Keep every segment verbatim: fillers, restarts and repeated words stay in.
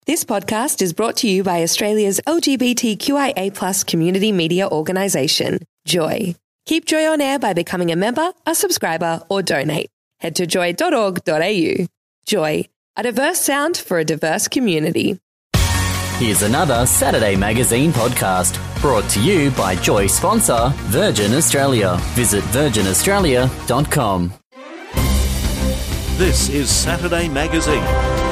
This podcast is brought to you by Australia's L G B T Q I A plus community media organisation, Joy. Keep Joy on air by becoming a member, a subscriber, or donate. Head to joy dot org dot a u. Joy, a diverse sound for a diverse community. Here's another Saturday Magazine podcast brought to you by Joy sponsor Virgin Australia. Visit virgin australia dot com. This is Saturday Magazine.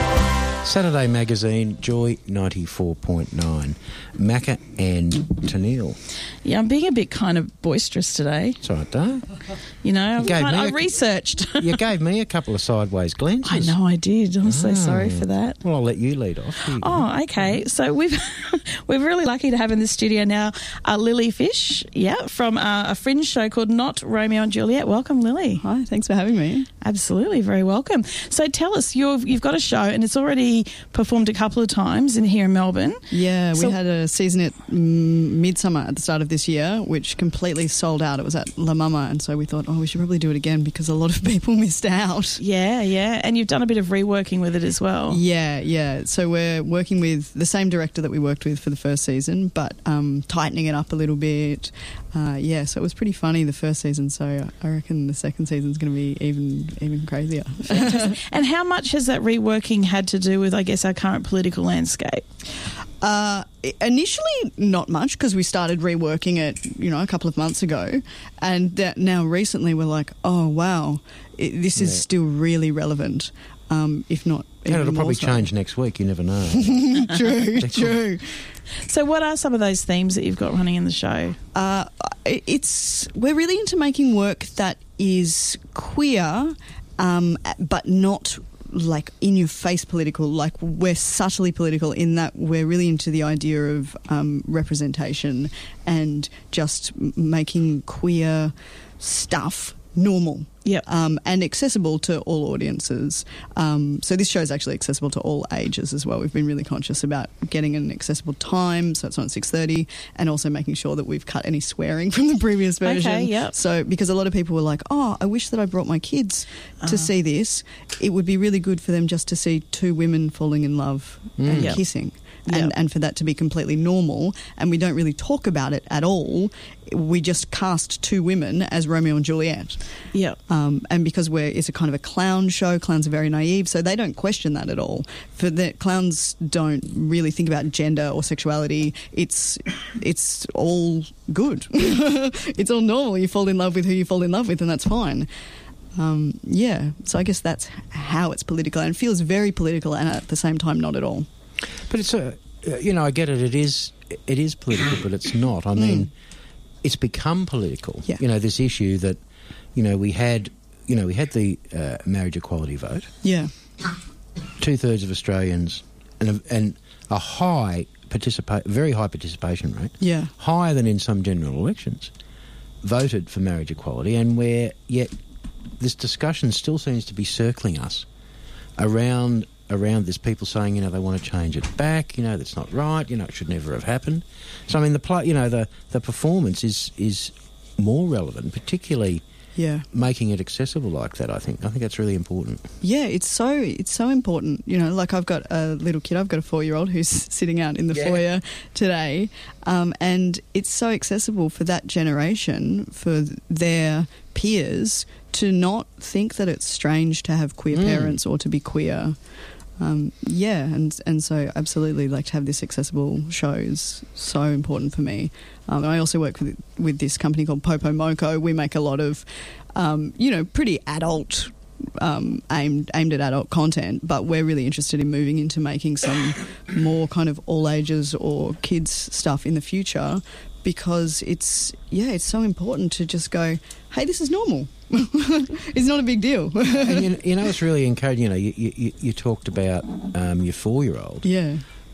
Saturday Magazine, Joy ninety-four point nine. Macca and Tennille. Yeah, I'm being a bit kind of boisterous today. It's all right, though. You know, I've gave kind, me I a- researched. You gave me a couple of sideways glances. I know I did. I'm so Oh. sorry for that. Well, I'll let you lead off. Here you go. Oh, okay. So we've we're really lucky to have in the studio now uh, Lily Fish, yeah, from uh, a fringe show called Not Romeo and Juliet. Welcome, Lily. Hi, thanks for having me. Absolutely, very welcome. So tell us, you've you've got a show and it's already performed a couple of times in here in Melbourne. Yeah, we So- had a season at mm, Midsummer at the start of this year, which completely sold out. It was at La Mama, and so we thought, oh, we should probably do it again because a lot of people missed out. Yeah, yeah, and you've done a bit of reworking with it as well. Yeah, yeah. So we're working with the same director that we worked with for the first season, but um, tightening it up a little bit. Uh, yeah, so it was pretty funny the first season, so I reckon the second season's going to be even even crazier. And how much has that reworking had to do with, I guess, our current political landscape? Uh, initially, not much because we started reworking it, you know, a couple of months ago, and that now recently we're like, oh wow, it, this is Yeah. still really relevant, um, if not. And even it'll probably more so. change next week. You never know. True, true. So what are some of those themes that you've got running in the show? Uh, it- it's we're really into making work that is queer, um, but not like in your face political. Like we're subtly political in that we're really into the idea of um, representation and just m- making queer stuff normal. Yep. Um, and accessible to all audiences. Um, so this show is actually accessible to all ages as well. We've been really conscious about getting an accessible time, so it's not six thirty, and also making sure that we've cut any swearing from the previous version. Okay, yep. So because a lot of people were like, oh, I wish that I brought my kids to Uh-huh. see this. It would be really good for them just to see two women falling in love and Yep. kissing. Yep. And, and for that to be completely normal, and we don't really talk about it at all. We just cast two women as Romeo and Juliet. Yeah. Um, and because we're, it's a kind of a clown show, clowns are very naive, so they don't question that at all. For the clowns don't really think about gender or sexuality. It's it's all good. It's all normal. You fall in love with who you fall in love with, and that's fine. Um, yeah, so I guess that's how it's political, and it feels very political, and at the same time, not at all. But it's a, uh, you know, I get it. It is, it is political, but it's not. I mean, it's become political. Yeah. You know, this issue that, you know, we had, you know, we had the uh, marriage equality vote. Yeah, Two thirds of Australians, and a, and a high participate, very high participation rate, yeah, higher than in some general elections, voted for marriage equality, and where yet this discussion still seems to be circling us around. around this, people saying, you know, they want to change it back, you know, that's not right, you know, it should never have happened. So, I mean, the play, you know, the, the performance is is more relevant, particularly yeah. making it accessible like that, I think. I think that's really important. Yeah, it's so it's so important. You know, like I've got a little kid, I've got a four-year-old who's sitting out in the Yeah. foyer today, um, and it's so accessible for that generation, for their peers, to not think that it's strange to have queer Mm. parents or to be queer. Um, yeah, and and so absolutely, like to have this accessible show is so important for me. Um, I also work with with this company called Popo Moco. We make a lot of, um, you know, pretty adult, um, aimed aimed at adult content, but we're really interested in moving into making some more kind of all ages or kids stuff in the future, because it's yeah, it's so important to just go, hey, this is normal. It's not a big deal. And you, you know, it's really encouraging. You know, you, you, you talked about um, your four-year-old. Yeah.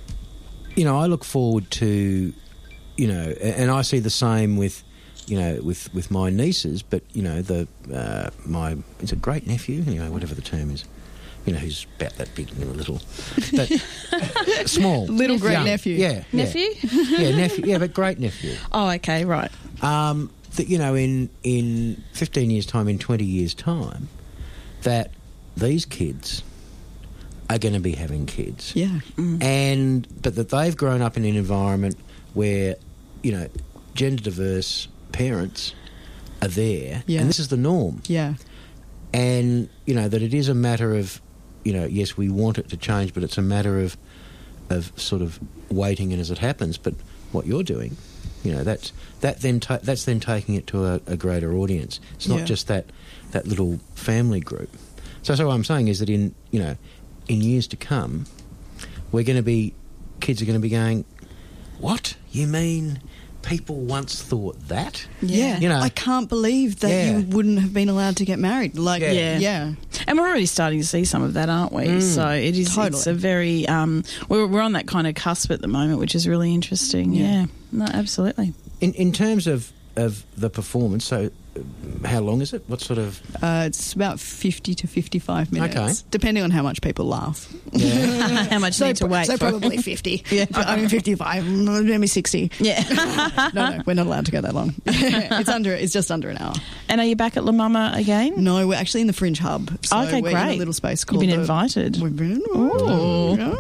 You know, I look forward to, you know, and I see the same with, you know, with, with my nieces. But you know, the uh, my it's a great nephew, you know, whatever the term is. You know, who's about that big and a little, but small, Little great young. nephew. Yeah, Nephew? yeah, yeah, nephew. Yeah, but great nephew. Oh, okay, right. Um, that you know, in in fifteen years' time, in twenty years' time, that these kids are going to be having kids. Yeah. And but that they've grown up in an environment where, you know, gender diverse parents are there, Yeah. and this is the norm. Yeah. And, you know, that it is a matter of, you know, yes, we want it to change, but it's a matter of of sort of waiting and as it happens. But what you're doing, you know, that's that then ta- that's then taking it to a, a greater audience. It's not Yeah. just that that little family group. So, so what I'm saying is that in, you know, in years to come, we're going to be, kids are going to be going, what? You mean people once thought that? Yeah. You know, I can't believe that Yeah. you wouldn't have been allowed to get married. Like, Yeah. yeah. Yeah. And we're already starting to see some of that, aren't we? So it is Totally. it's a very um, we're we're on that kind of cusp at the moment, which is really interesting. Yeah, Yeah. no, absolutely. in in terms of of the performance, so uh, how long is it? What sort of? Uh, it's about fifty to fifty-five minutes, Okay. depending on how much people laugh. Yeah. How much So, need to wait? so probably fifty. Yeah. I mean, fifty-five, maybe sixty. yeah. No, no, we're not allowed to go that long. it's under. It's just under an hour. And are you back at La Mama again? No, we're actually in the Fringe Hub. So Okay, we're in great. a little space You've called been the- invited. We've been. Ooh.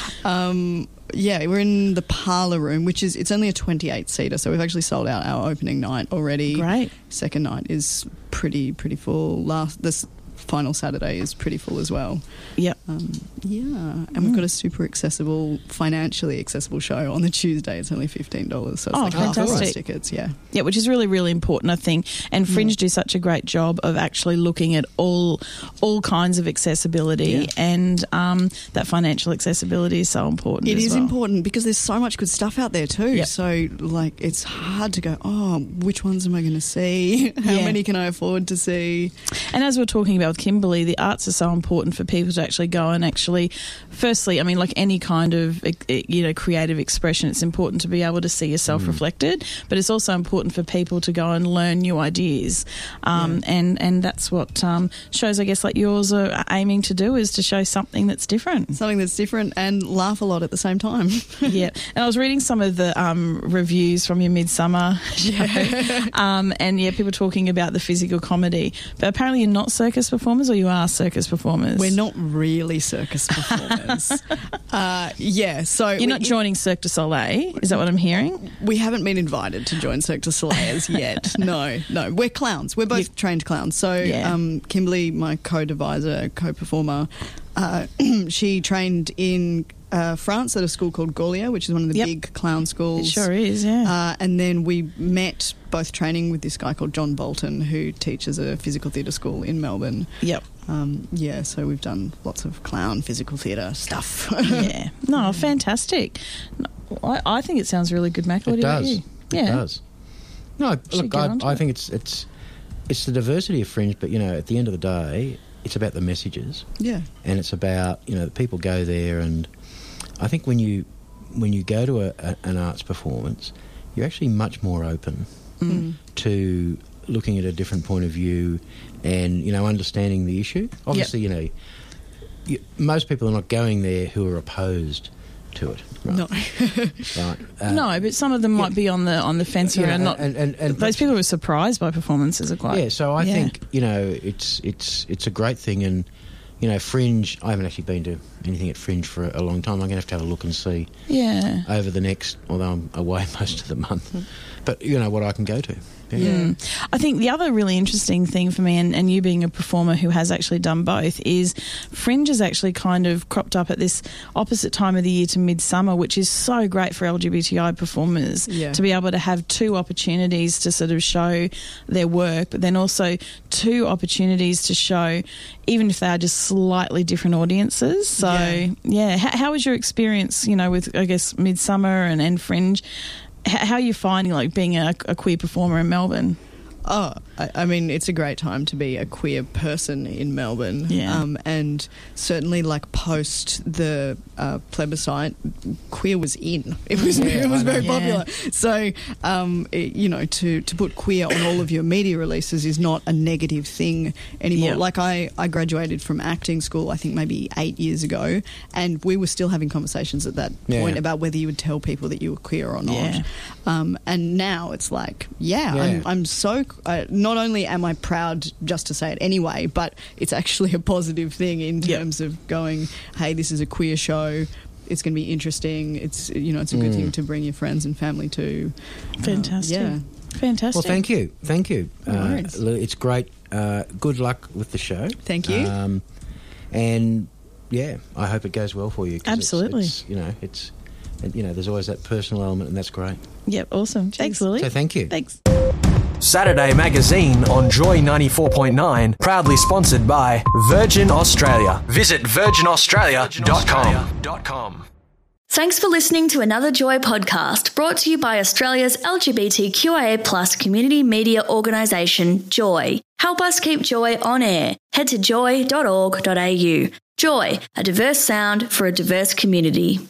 Um, yeah, we're in the parlour room, which is it's only a twenty-eight seater, so we've actually sold out our opening night already. Great. Second night is pretty pretty full. Last this final Saturday is pretty full as well. Yep. Um, yeah, and we've got a super accessible, financially accessible show on the Tuesday. It's only fifteen dollars, so it's Oh, like half price fantastic. tickets. Yeah, Yeah, which is really, really important, I think. And Fringe do such a great job of actually looking at all all kinds of accessibility, Yeah. and um, that financial accessibility is so important. it as is well. important because there's so much good stuff out there too. Yep. So like, it's hard to go. Oh, which ones am I going to see? How Yeah. many can I afford to see? And as we're talking about with Kimberly, the arts are so important for people to actually go and actually, firstly, I mean, like any kind of, you know, creative expression, it's important to be able to see yourself reflected, but it's also important for people to go and learn new ideas. Um, and, and that's what um, shows, I guess, like yours are aiming to do, is to show something that's different. Something that's different and laugh a lot at the same time. Yeah. And I was reading some of the um, reviews from your Midsummer show, um, and yeah, people talking about the physical comedy, but apparently you're not circus performers, or you are circus performers? We're not really circus performers. uh, yeah, so You're we, not joining Cirque du Soleil, is that what I'm hearing? we haven't been invited to join Cirque du Soleil as yet. No, no, we're clowns. We're both You- trained clowns. So Yeah. um, Kimberly, my co-deviser, co-performer, uh, she trained in uh, France at a school called Gaulier, which is one of the Yep. big clown schools. It sure is, yeah. Uh, and then we met both training with this guy called John Bolton, who teaches a physical theatre school in Melbourne. Yep. Um, yeah, so we've done lots of clown physical theatre stuff. Yeah. No, fantastic. No, I, I think it sounds really good, Mac. What It do you does. think? It Yeah. does. No, Should look, get I, onto I it. think it's it's it's the diversity of Fringe, but you know, at the end of the day, it's about the messages, Yeah. and it's about, you know, that people go there, and I think when you when you go to a, a, an arts performance, you're actually much more open Mm. to looking at a different point of view, and you know, understanding the issue. Obviously, you know, you, most people are not going there who are opposed to it. Right? No. Right. Uh, No, but some of them might be on the on the fence you here know, and not. and, and, and Those people who are surprised by performances are quite. Yeah, so I yeah. think, you know, it's it's it's a great thing, and you know, Fringe. I haven't actually been to anything at Fringe for a, a long time. I'm going to have to have a look and see Yeah. over the next, although I'm away most of the month. But you know what I can go to. Yeah. Mm. I think the other really interesting thing for me, and, and you being a performer who has actually done both, is Fringe has actually kind of cropped up at this opposite time of the year to Midsummer, which is so great for L G B T I performers Yeah. to be able to have two opportunities to sort of show their work, but then also two opportunities to show, even if they are just slightly different audiences. So, yeah, Yeah. How, how was your experience, you know, with, I guess, Midsummer and, and Fringe? H- how are you finding, like, being a, a queer performer in Melbourne? Oh, I, I mean, it's a great time to be a queer person in Melbourne. Yeah. Um, and certainly, like, post the uh, plebiscite, queer was in. It was Yeah, it was I know. very Yeah. popular. So, um, it, you know, to, to put queer on all of your media releases is not a negative thing anymore. Yeah. Like I, I graduated from acting school, I think maybe eight years ago, and we were still having conversations at that Yeah. point about whether you would tell people that you were queer or not. Yeah. Um, and now it's like, yeah, Yeah. I'm, I'm so. Uh, not only am I proud just to say it anyway, but it's actually a positive thing in Yep. terms of going, hey, this is a queer show. It's going to be interesting. It's you know, it's a good Mm. thing to bring your friends and family to. Fantastic. Uh, yeah. Fantastic. Well, thank you, thank you. No Uh, worries. Lou, it's great. Uh, good luck with the show. Thank you. Um, and yeah, I hope it goes well for you. 'cause it's- Absolutely. it's, you know, it's and, you know, there's always that personal element, and that's great. Yep, awesome. Thanks, Lily. So thank you. Thanks. Saturday Magazine on Joy ninety-four point nine, proudly sponsored by Virgin Australia. Visit virgin australia dot com. Thanks for listening to another Joy podcast brought to you by Australia's L G B T Q I A plus community media organisation, Joy. Help us keep Joy on air. Head to joy dot org dot a u. Joy, a diverse sound for a diverse community.